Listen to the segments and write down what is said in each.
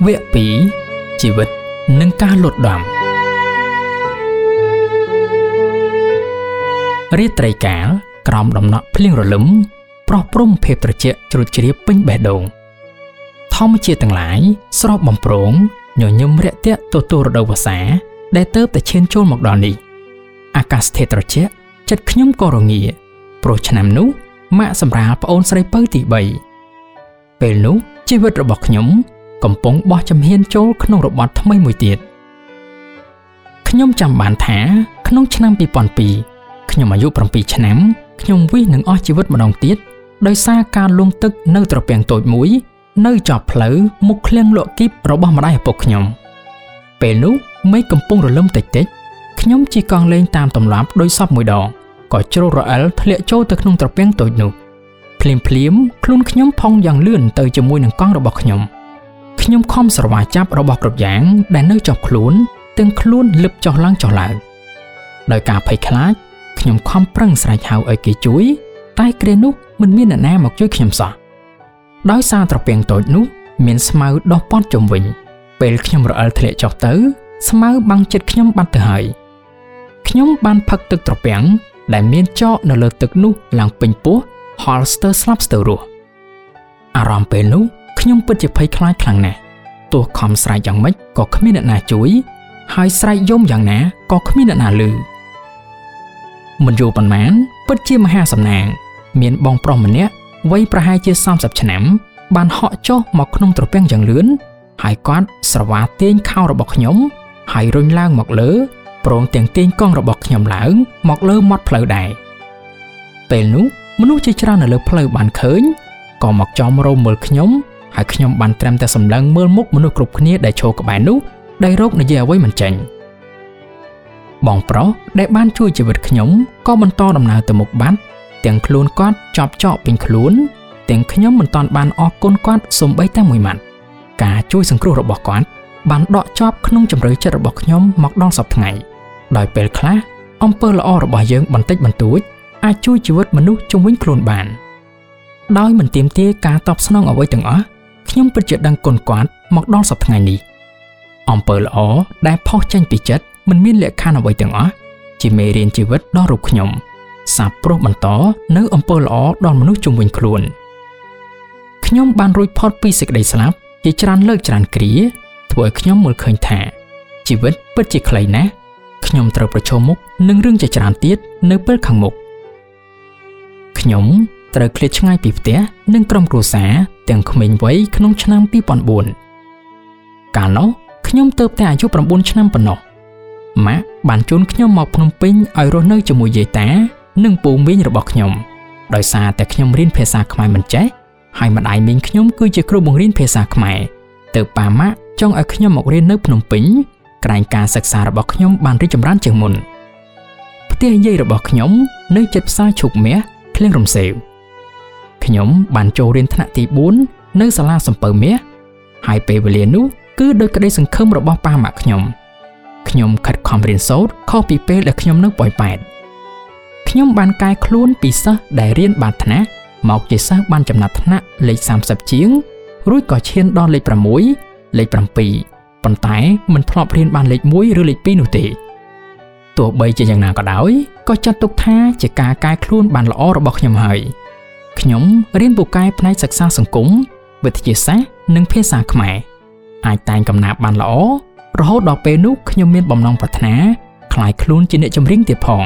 វគ្គ 2 ជីវិតនិងការលត់ដំរាត្រីកាលក្រោមដំណក់ភ្លៀងរលឹមប្រោះព្រំភាពត្រជាក់ជ្រួតជ្រាបពេញបេះដូងធម្មជាតិទាំងឡាយស្រស់បំព្រងញញឹមរាក់ទាក់ទទួលរដូវវស្សាដែលទើបតែឈានចូលមកដល់នេះអាកាសធាតុត្រជាក់ចិត្តខ្ញុំក៏រងាព្រោះឆ្នាំនោះម៉ាក់សម្រាលប្អូនស្រីពៅទី3ពេលនោះជីវិតរបស់ខ្ញុំកំពុងបោះជំហានចូលក្នុងរបបថ្មីមួយទៀតខ្ញុំចាំបានថាក្នុងឆ្នាំ2002ខ្ញុំអាយុ7ឆ្នាំខ្ញុំវិសនឹងអស់ជីវិតម្ដងទៀតដោយសារការលង់ទឹកនៅត្រពាំងតូចមួយនៅចប់ផ្លូវមុខឃ្លាំងលក់គីបរបស់ម្ដាយឪពុកខ្ញុំពេលនោះមេឃកំពុងរលឹមតិចៗខ្ញុំជិះកង់លេងតាមទម្លាប់ដោយសពមួយដងក៏ជ្រុលរអិលធ្លាក់ចូលទៅក្នុងត្រពាំងតូចនោះភ្លាមខ្លួនខ្ញុំផុងយ៉ាងលឿនទៅជាមួយនឹងកង់របស់ខ្ញុំខំស្រវាចាប់របស់គ្រប់យ៉ាងដែលនៅជាប់ខ្លួនទាំងខ្លួនលឹបចុះឡើងដោយការភ័យខ្លាចខ្ញុំខំប្រឹងស្រែកហៅឲ្យគេជួយតែគ្រានោះមិនមានអ្នកណាមកជួយខ្ញុំសោះដោយសារត្រពាំងតូចនោះមានស្មៅដុះព័ទ្ធជុំវិញពេលខ្ញុំរអិលធ្លាក់ចុះទៅស្មៅបាំងចិត្តខ្ញុំបាត់ទៅហើយខ្ញុំបានផឹកទឹកត្រពាំងដែលមានចកនៅលើទឹកនោះឡើងពេញពោះហល់ស្ទើស្លាប់ស្ទើររស់អារម្មណ៍ពេលនោះខ្ញុំពិតជាភ័យខ្លាចខ្លាំងណាស់ទោះខំស្រែកយ៉ាងម៉េចក៏គ្មានអ្នកណាជួយហើយស្រែកយំយ៉ាងណាក៏គ្មានអ្នកណាឮមិនយូរប៉ុន្មានពិតជាមហាសំណាងមានបងប្រុសម្នាក់វ័យប្រហែលជា30ឆ្នាំបានហក់ចុះមកក្នុងត្រពាំងយ៉ាងលឿនហើយគាត់ស្រវាទាញខោរបស់ខ្ញុំហើយរុញឡើងមកលើព្រមទាំងទាញកង់របស់ខ្ញុំឡើងមកលើមាត់ផ្លូវដែរពេលនោះមនុស្សជាច្រើននៅលើផ្លូវបានឃើញក៏មកចោមរោមមើលខ្ញុំហើយខ្ញុំបានត្រឹមតែសម្លឹងមើលមុខមនុស្សគ្រប់គ្នាដែលឈរក្បែរនោះដោយរោគនិយាយអ្វីមិនចេញបងប្រុសដែលបានជួយជីវិតខ្ញុំក៏បន្តដំណើរទៅមុខបាត់ទាំងខ្លួនគាត់ជាប់ចកពេញខ្លួនទាំងខ្ញុំមិនតាន់បានអរគុណគាត់សូម្បីតែមួយម៉ាត់ការជួយសង្គ្រោះរបស់គាត់បានដកជាប់ក្នុងជំរឿចិត្តរបស់ខ្ញុំមកដល់សព្វថ្ងៃដោយពេលខ្លះអំពើល្អរបស់យើងបន្តិចបន្តួចអាចជួយជីវិតមនុស្សជុំវិញខ្លួនបានដោយមិនទាមទារការតបស្នងអ្វីទាំងអស់ខ្ញុំពិតជាដឹងគុណគាត់មកដល់សព្វថ្ងៃនេះអំពើល្អដែលផុសចេញពីចិត្តមិនមានលក្ខខណ្ឌអ្វីទាំងអស់ជាមេរៀនជីវិតដល់រូបខ្ញុំសាបព្រោះបន្តនៅអំពើល្អដល់មនុស្សជុំវិញខ្លួនខ្ញុំបានរួចផុតពីសេចក្តីស្លាប់ជាច្រើនលើកច្រើនគ្រាធ្វើឲ្យខ្ញុំមើលឃើញថាជីវិតពិតជាខ្លីណាស់ខ្ញុំត្រូវប្រឈមមុខនឹងរឿងជាច្រើនទៀតនៅពេលខាងមុខខ្ញុំត្រូវឃ្លាតឆ្ងាយពីផ្ទះនិងក្រុមគ្រួសារទាំងក្មេងវ័យក្នុងឆ្នាំ2004កាលនោះខ្ញុំទើបតែអាយុ9ឆ្នាំប៉ុណ្ណោះម៉ាក់បានជូនខ្ញុំមកភ្នំពេញឲ្យរស់នៅជាមួយយាយតានិងពូមីងរបស់ខ្ញុំដោយសារតែខ្ញុំរៀនភាសាខ្មែរមិនចេះហើយម្ដាយមីងខ្ញុំគឺជាគ្រូបង្រៀនភាសាខ្មែរទើបប៉ាម៉ាក់ចង់ឲ្យខ្ញុំមករៀននៅភ្នំពេញក្រែងការសិក្សារបស់ខ្ញុំបានរីកចម្រើនជាងមុនផ្ទះយាយរបស់ខ្ញុំនៅជិតផ្សារឈូកមាសឃ្លាំងរំសេវខ្ញុំបានចូលរៀនថ្នាក់ទី4នៅសាលាសំពៅមាសហើយពេលវេលានោះគឺដោយក្តីសង្ឃឹមរបស់ប៉ាម៉ាក់ខ្ញុំខិតខំរៀនសូត្រខុសពីពេលដែលខ្ញុំនៅប៉ោយប៉ែតខ្ញុំបានកែខ្លួនពីសិស្សដែលរៀនបានថ្នាក់មកជាសិស្សបានចំណាត់ថ្នាក់លេខ30ជាងរួចក៏ឈានដល់លេខ6លេខ7ប៉ុន្តែមិនធ្លាប់រៀនបានលេខ1ឬលេខ2នោះទេទោះបីជាយ៉ាងណាក៏ដោយក៏ចាត់ទុកថាជាការកែខ្លួនបានល្អរបស់ខ្ញុំហើយខ្ញុំរៀនពូកែផ្នែកសិក្សាសង្គមវិទ្យាសាស្ត្រនិងភាសាខ្មែរអាចតែងកំណាព្យបានល្អរហូតដល់ពេលនោះខ្ញុំមានបំណងប្រាថ្នាក្លាយខ្លួនជាអ្នកចម្រៀងទៀតផង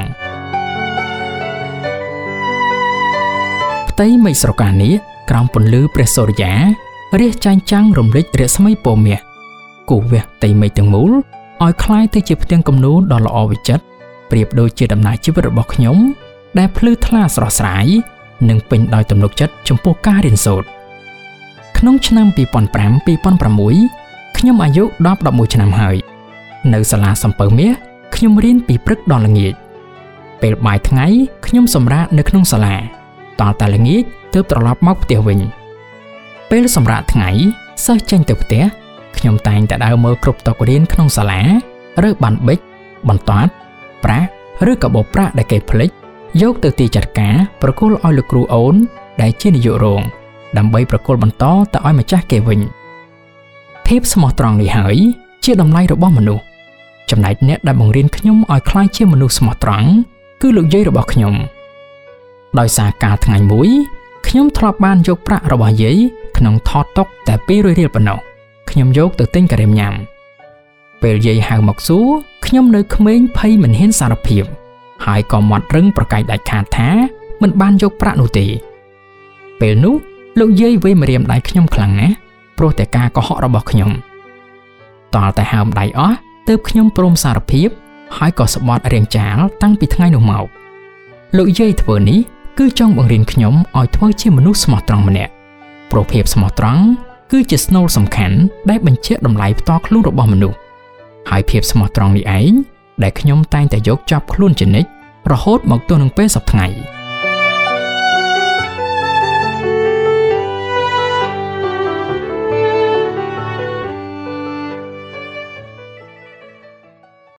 ផ្ទៃមេឃស្រកានាគក្រោមពន្លឺព្រះសូរិយារះចែងចាំងរំលេចរស្មីពណ៌មាសគូសវាសផ្ទៃមេឃទាំងមូលឲ្យคล้ายទៅជាផ្ទាំងគំនូរដ៏ល្អវិចិត្រប្រៀបដូចជាដំណើរជីវិតរបស់ខ្ញុំដែលភ្លឺថ្លាស្រស់ស្រាយនិងពេញដោយទំនុកចិត្តចំពោះការរៀនសូត្រក្នុងឆ្នាំ2005-2006ខ្ញុំអាយុ10-11ឆ្នាំហើយនៅសាលាសំពៅមាសខ្ញុំរៀនពីព្រឹកដល់ល្ងាចពេលបាយថ្ងៃខ្ញុំសម្រាកនៅក្នុងសាលាតតែល្ងាចទើបត្រឡប់មកផ្ទះវិញពេលសម្រាកថ្ងៃសិស្សចេញទៅផ្ទះខ្ញុំតែងតែដើរមើលគ្រប់តុរៀនក្នុងសាលារើបានប៊ិចបន្ទាត់ប្រាក់ឬកាបូបប្រាក់ដែលគេភ្លេចយកទៅទីចាត់ការប្រគល់ឲ្យលោកគ្រូអូនដែលជានាយករោងដើម្បីប្រគល់បន្តទៅឲ្យម្ចាស់គេវិញភភាពស្មោះត្រង់នេះហើយជាតម្លៃរបស់មនុស្សចំណែកអ្នកដែលបង្រៀនខ្ញុំឲ្យក្លាយជាមនុស្សស្មោះត្រង់គឺលោកយាយរបស់ខ្ញុំដោយសារកាលថ្ងៃមួយខ្ញុំធ្លាប់បានយកប្រាក់របស់យាយក្នុងថតតុកតែ200រៀលប៉ុណ្ណោះខ្ញុំយកទៅទិញការីមញ៉ាំពេលយាយហៅមកសួរខ្ញុំនៅក្មេងភ័យមិនហ៊ានសារភាពហើយក៏មាត់រឹងប្រកែកដាច់ខាតថាមិនបានយកប្រាក់នោះទេពេលនោះលោកយាយវេម្រាមដៃខ្ញុំខ្លាំងណាស់ព្រោះតែការកុហករបស់ខ្ញុំតើតែហើមដៃអស់ទើបខ្ញុំព្រមសារភាពហើយក៏ស្បត់រៀងចាលតាំងពីថ្ងៃនោះមកលោកយាយធ្វើនេះគឺចង់បង្រៀនខ្ញុំឲ្យធ្វើជាមនុស្សស្មោះត្រង់ម្នាក់ព្រោះភាពស្មោះត្រង់គឺជាស្នូលសំខាន់ដែលបញ្ជាក់តម្លៃផ្ទាល់ខ្លួនរបស់មនុស្សហើយភាពស្មោះត្រង់នេះឯងដែលខ្ញុំតែងតែយកចាប់ខ្លួនជានិច្ចរហូតមកទល់នឹងពេលសប្តាហ៍ថ្ងៃ